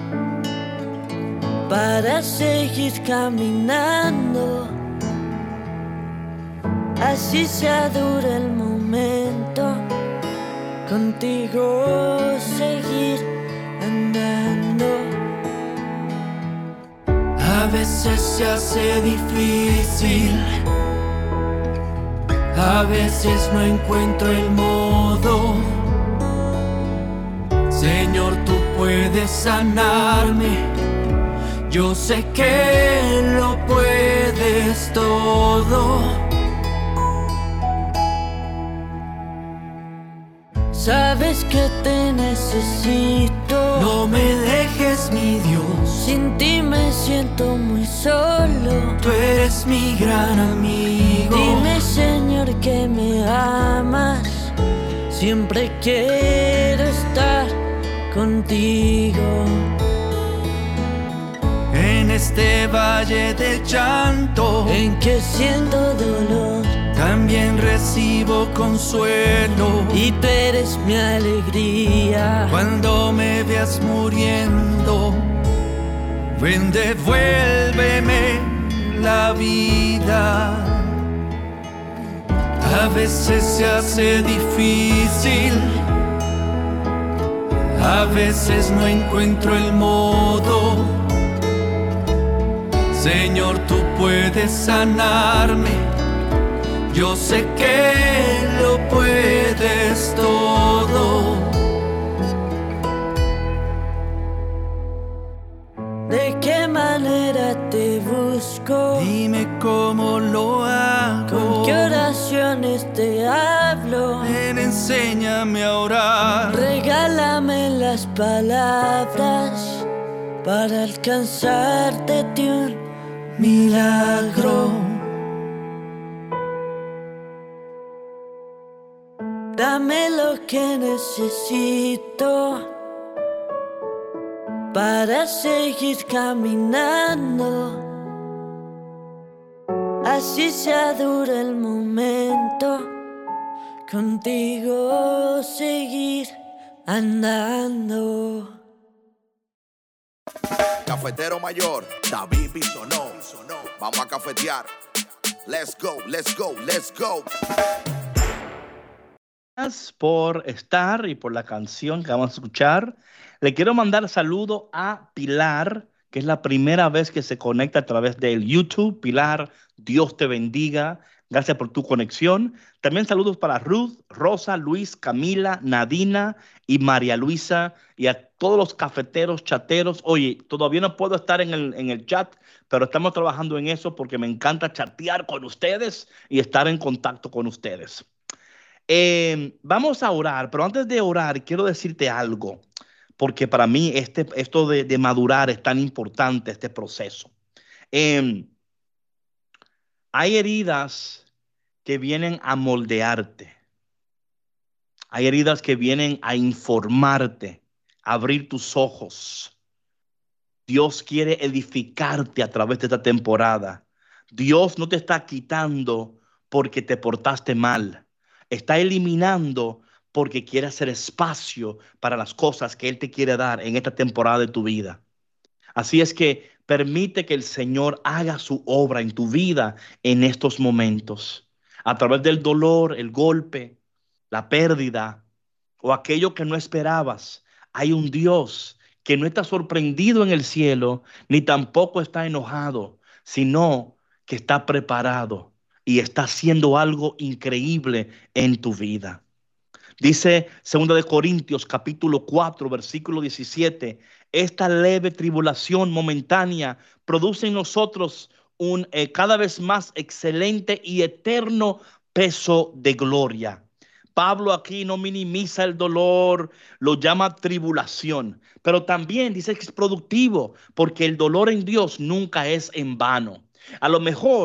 para seguir caminando. Así sea duro el momento, contigo seguir andando. A veces se hace difícil, a veces no encuentro el modo. Señor, tú puedes sanarme, yo sé que lo puedes todo. Sabes que te necesito, no me dejes, mi Dios. Sin ti me siento muy solo. Tú eres mi gran amigo. Dime, Señor, que me amas. Siempre quiero estar contigo. En este valle de llanto, en que siento dolor, también recibo consuelo. Y tú eres mi alegría. Cuando me veas muriendo, ven, devuélveme la vida. A veces se hace difícil, a veces no encuentro el modo. Señor, tú puedes sanarme, yo sé que lo puedes todo. ¿De qué manera te busco? Dime cómo lo hago. ¿Con qué oraciones te hablo? Ven, enséñame a orar. Regálame las palabras para alcanzarte de un milagro. Dame lo que necesito para seguir caminando. Así sea duro el momento, contigo seguir andando. Cafetero mayor, David Bisonó. Vamos a cafetear. Let's go, let's go, let's go. Gracias por estar y por la canción que vamos a escuchar. Le quiero mandar saludo a Pilar, que es la primera vez que se conecta a través del YouTube. Pilar, Dios te bendiga. Gracias por tu conexión. También saludos para Ruth, Rosa, Luis, Camila, Nadina y María Luisa y a todos los cafeteros, chateros. Oye, todavía no puedo estar en el, en el chat, pero estamos trabajando en eso porque me encanta chatear con ustedes y estar en contacto con ustedes. Eh, vamos a orar, pero antes de orar quiero decirte algo, porque para mí este, esto de, de madurar es tan importante, este proceso. Eh, hay heridas que vienen a moldearte. Hay heridas que vienen a informarte, a abrir tus ojos. Dios quiere edificarte a través de esta temporada. Dios no te está quitando porque te portaste mal. Está eliminando porque quiere hacer espacio para las cosas que Él te quiere dar en esta temporada de tu vida. Así es que permite que el Señor haga su obra en tu vida en estos momentos. A través del dolor, el golpe, la pérdida o aquello que no esperabas, hay un Dios que no está sorprendido en el cielo, ni tampoco está enojado, sino que está preparado y está haciendo algo increíble en tu vida. Dice segunda de Corintios capítulo cuatro versículo diecisiete, esta leve tribulación momentánea produce en nosotros un eh, cada vez más excelente y eterno peso de gloria. Pablo aquí no minimiza el dolor, lo llama tribulación, pero también dice que es productivo porque el dolor en Dios nunca es en vano. A lo mejor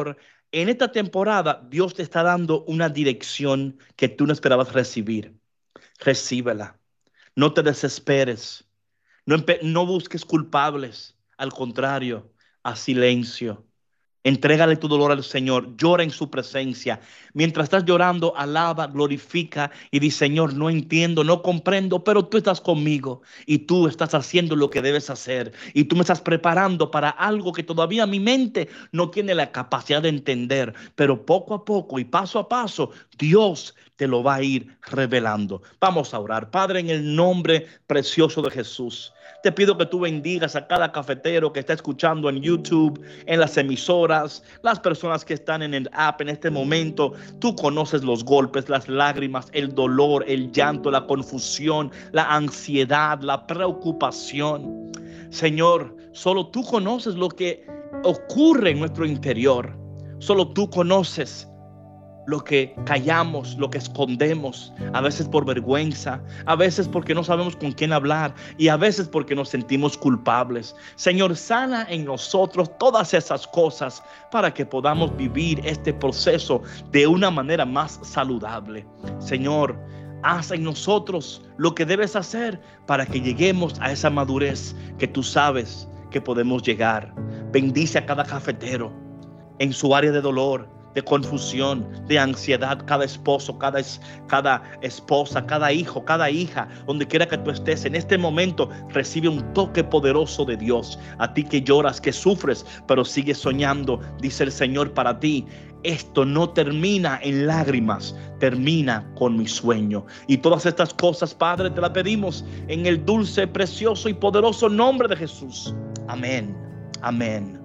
En esta temporada, Dios te está dando una dirección que tú no esperabas recibir. Recíbela. No te desesperes. No, empe- no busques culpables. Al contrario, haz silencio. Entrégale tu dolor al Señor, llora en su presencia. Mientras estás llorando, alaba, glorifica y di: Señor, no entiendo, no comprendo, pero tú estás conmigo y tú estás haciendo lo que debes hacer. Y tú me estás preparando para algo que todavía mi mente no tiene la capacidad de entender. Pero poco a poco y paso a paso, Dios te lo va a ir revelando. Vamos a orar. Padre, en el nombre precioso de Jesús, te pido que tú bendigas a cada cafetero que está escuchando en YouTube, en las emisoras, las personas que están en el app en este momento. Tú conoces los golpes, las lágrimas, el dolor, el llanto, la confusión, la ansiedad, la preocupación. Señor, solo tú conoces lo que ocurre en nuestro interior. Solo tú conoces lo que callamos, lo que escondemos, a veces por vergüenza, a veces porque no sabemos con quién hablar y a veces porque nos sentimos culpables. Señor, sana en nosotros todas esas cosas para que podamos vivir este proceso de una manera más saludable. Señor, haz en nosotros lo que debes hacer para que lleguemos a esa madurez que tú sabes que podemos llegar. Bendice a cada cafetero en su área de dolor, de confusión, de ansiedad, cada esposo, cada, es, cada esposa, cada hijo, cada hija, donde quiera que tú estés en este momento, recibe un toque poderoso de Dios. A ti que lloras, que sufres, pero sigues soñando, dice el Señor para ti: esto no termina en lágrimas, termina con mi sueño. Y todas estas cosas, Padre, te las pedimos en el dulce, precioso y poderoso nombre de Jesús. Amén, amén.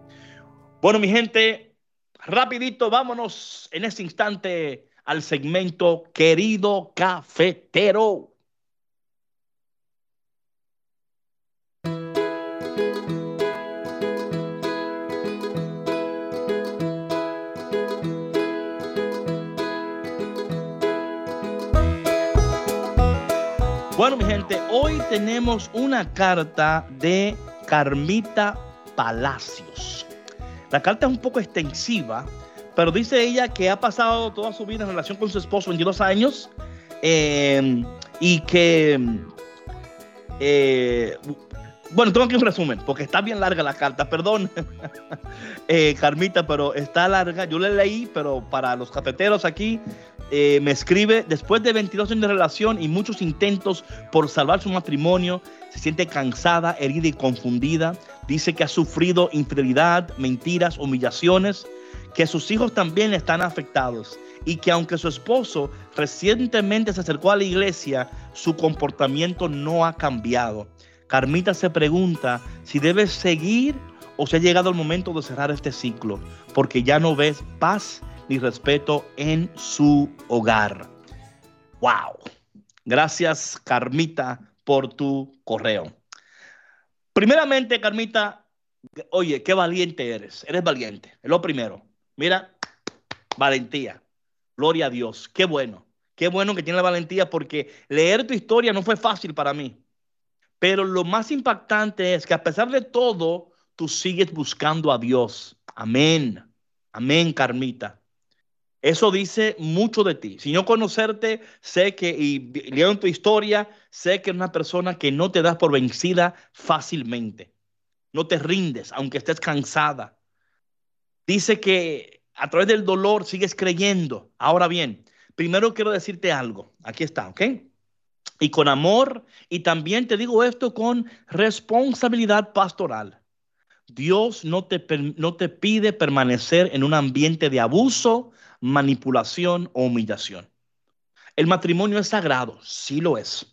Bueno, mi gente, rapidito, vámonos en este instante al segmento Querido Cafetero. Bueno, mi gente, hoy tenemos una carta de Carmita Palacios. La carta es un poco extensiva, pero dice ella que ha pasado toda su vida en relación con su esposo, veintidós años, eh, y que, eh, bueno, tengo aquí un resumen, porque está bien larga la carta, perdón, eh, Carmita, pero está larga. Yo la leí, pero para los cafeteros aquí, eh, me escribe: después de veintidós años de relación y muchos intentos por salvar su matrimonio, se siente cansada, herida y confundida. Dice que ha sufrido infidelidad, mentiras, humillaciones, que sus hijos también están afectados y que aunque su esposo recientemente se acercó a la iglesia, su comportamiento no ha cambiado. Carmita se pregunta si debe seguir o si ha llegado el momento de cerrar este ciclo, porque ya no ves paz ni respeto en su hogar. ¡Wow! Gracias, Carmita, por tu correo. Primeramente, Carmita, oye, qué valiente eres. Eres valiente, es lo primero. Mira, valentía. Gloria a Dios. Qué bueno. Qué bueno que tienes la valentía, porque leer tu historia no fue fácil para mí. Pero lo más impactante es que a pesar de todo, tú sigues buscando a Dios. Amén. Amén, Carmita. Eso dice mucho de ti. Sin yo conocerte, sé que, y leyendo tu historia, sé que eres una persona que no te das por vencida fácilmente. No te rindes, aunque estés cansada. Dice que a través del dolor sigues creyendo. Ahora bien, primero quiero decirte algo. Aquí está, ¿ok? Y con amor, y también te digo esto con responsabilidad pastoral. Dios no te, no te pide permanecer en un ambiente de abuso, manipulación o humillación. El matrimonio es sagrado, sí lo es,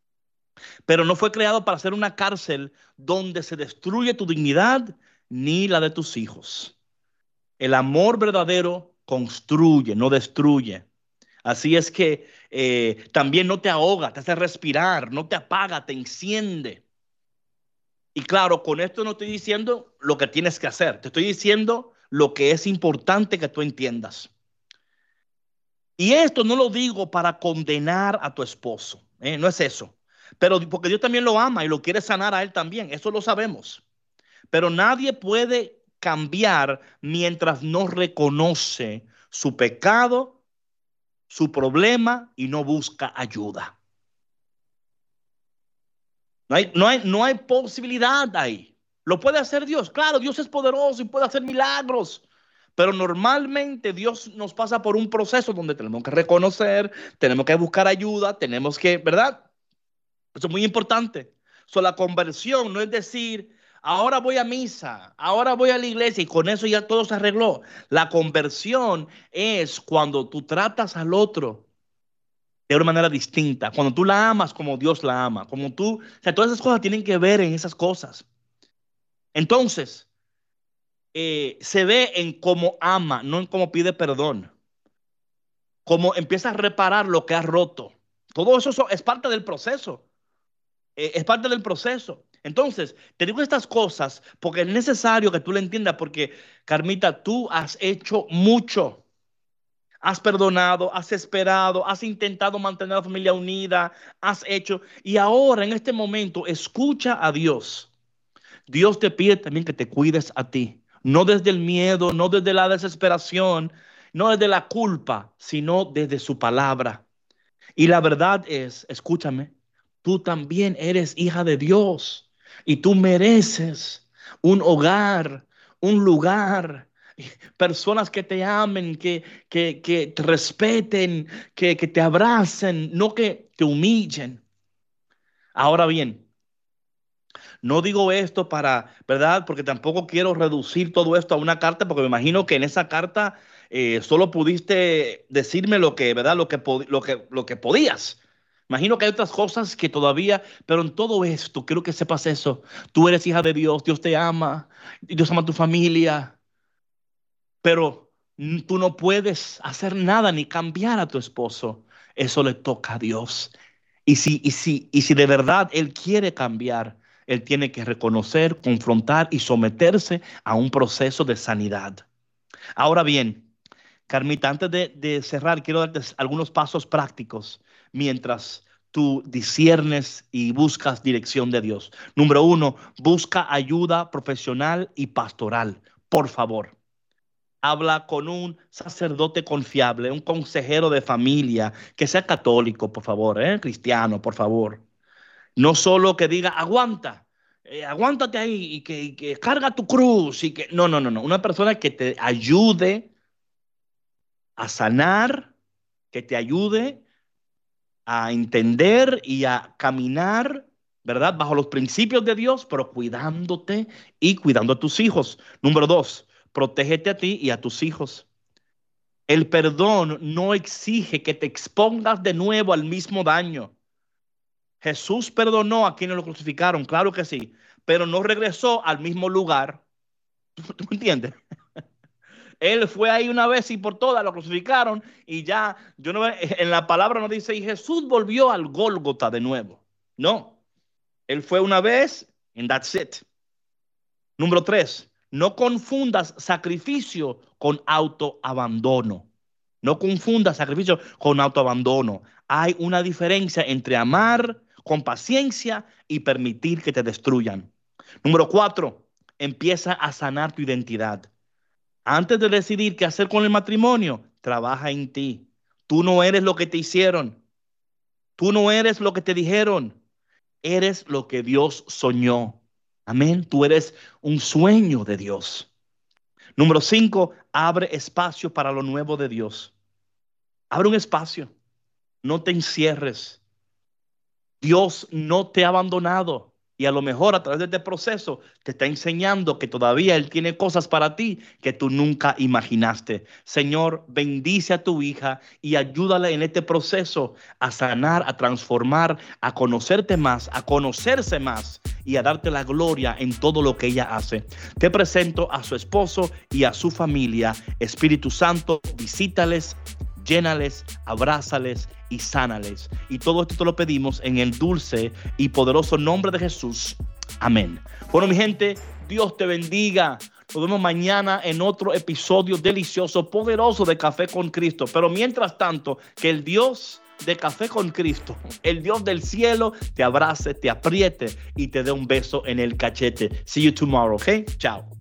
pero no fue creado para ser una cárcel donde se destruye tu dignidad ni la de tus hijos. El amor verdadero construye, no destruye. Así es que eh, también no te ahoga, te hace respirar, no te apaga, te enciende. Y claro, con esto no estoy diciendo lo que tienes que hacer, te estoy diciendo lo que es importante que tú entiendas. Y esto no lo digo para condenar a tu esposo, ¿eh? No es eso. Pero porque Dios también lo ama y lo quiere sanar a él también, eso lo sabemos. Pero nadie puede cambiar mientras no reconoce su pecado, su problema y no busca ayuda. No hay, no hay, no hay posibilidad ahí. ¿Lo puede hacer Dios? Claro, Dios es poderoso y puede hacer milagros. Pero normalmente Dios nos pasa por un proceso donde tenemos que reconocer, tenemos que buscar ayuda, tenemos que, ¿verdad? Eso es muy importante. So, la conversión no es decir, ahora voy a misa, ahora voy a la iglesia y con eso ya todo se arregló. La conversión es cuando tú tratas al otro de una manera distinta, cuando tú la amas como Dios la ama, como tú, o sea, todas esas cosas tienen que ver en esas cosas. Entonces, eh, se ve en cómo ama, no en cómo pide perdón, cómo empieza a reparar lo que ha roto. Todo eso es parte del proceso, eh, es parte del proceso. Entonces, te digo estas cosas porque es necesario que tú lo entiendas, porque, Carmita, tú has hecho mucho. Has perdonado, has esperado, has intentado mantener a la familia unida, has hecho. Y ahora, en este momento, escucha a Dios. Dios te pide también que te cuides a ti. No desde el miedo, no desde la desesperación, no desde la culpa, sino desde su palabra. Y la verdad es, escúchame, tú también eres hija de Dios. Y tú mereces un hogar, un lugar, personas que te amen, que, que, que te respeten, que, que te abracen, no que te humillen. Ahora bien, no digo esto para, ¿verdad? Porque tampoco quiero reducir todo esto a una carta, porque me imagino que en esa carta eh, solo pudiste decirme lo que, ¿verdad? Lo que, lo que, lo que podías. Imagino que hay otras cosas que todavía, pero en todo esto, quiero que sepas eso. Tú eres hija de Dios, Dios te ama, Dios ama a tu familia. Pero tú no puedes hacer nada ni cambiar a tu esposo. Eso le toca a Dios. Y si, y si, y si de verdad Él quiere cambiar, Él tiene que reconocer, confrontar y someterse a un proceso de sanidad. Ahora bien, Carmita, antes de, de cerrar, quiero darte algunos pasos prácticos mientras tú disciernes y buscas dirección de Dios. Número uno, busca ayuda profesional y pastoral, por favor. Habla con un sacerdote confiable, un consejero de familia, que sea católico, por favor, ¿eh? Cristiano, por favor. No solo que diga, aguanta, eh, aguántate ahí y que, y que carga tu cruz. Y que... No, no, no, no. Una persona que te ayude a sanar, que te ayude a entender y a caminar, ¿verdad? Bajo los principios de Dios, pero cuidándote y cuidando a tus hijos. Número dos. Protégete a ti y a tus hijos. El perdón no exige que te expongas de nuevo al mismo daño. Jesús perdonó a quienes lo crucificaron, claro que sí, pero no regresó al mismo lugar. ¿Tú, tú me entiendes? Él fue ahí una vez y por todas lo crucificaron y ya, yo no, en la palabra no dice, y Jesús volvió al Gólgota de nuevo. No, Él fue una vez and that's it. Número tres. No confundas sacrificio con autoabandono. No confundas sacrificio con autoabandono. Hay una diferencia entre amar con paciencia y permitir que te destruyan. Número cuatro, empieza a sanar tu identidad. Antes de decidir qué hacer con el matrimonio, trabaja en ti. Tú no eres lo que te hicieron. Tú no eres lo que te dijeron. Eres lo que Dios soñó. Amén. Tú eres un sueño de Dios. Número cinco, abre espacio para lo nuevo de Dios. Abre un espacio. No te encierres. Dios no te ha abandonado. Y a lo mejor a través de este proceso te está enseñando que todavía Él tiene cosas para ti que tú nunca imaginaste. Señor, bendice a tu hija y ayúdala en este proceso a sanar, a transformar, a conocerte más, a conocerse más y a darte la gloria en todo lo que ella hace. Te presento a su esposo y a su familia. Espíritu Santo, visítales, llénales, abrázales y sánales. Y todo esto te lo pedimos en el dulce y poderoso nombre de Jesús. Amén. Bueno, mi gente, Dios te bendiga. Nos vemos mañana en otro episodio delicioso, poderoso de Café con Cristo. Pero mientras tanto, que el Dios de Café con Cristo, el Dios del cielo, te abrace, te apriete y te dé un beso en el cachete. See you tomorrow, ¿ok? Chao.